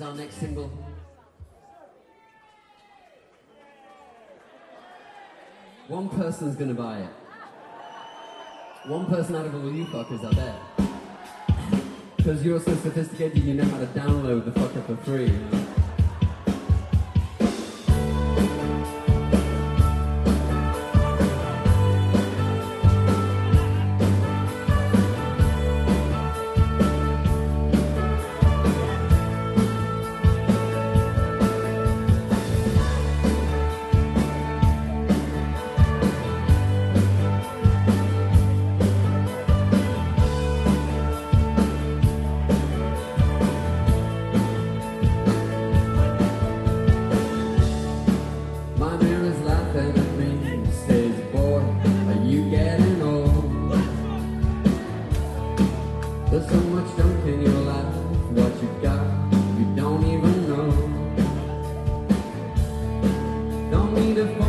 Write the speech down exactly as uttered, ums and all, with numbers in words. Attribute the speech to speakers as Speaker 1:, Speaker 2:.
Speaker 1: our next single. One person's gonna buy it. One person out of all you fuckers, I bet. Because you're so sophisticated, you know how to download the fucker for free, you know? There's so much junk in your life, what you got, you don't even know. Don't need a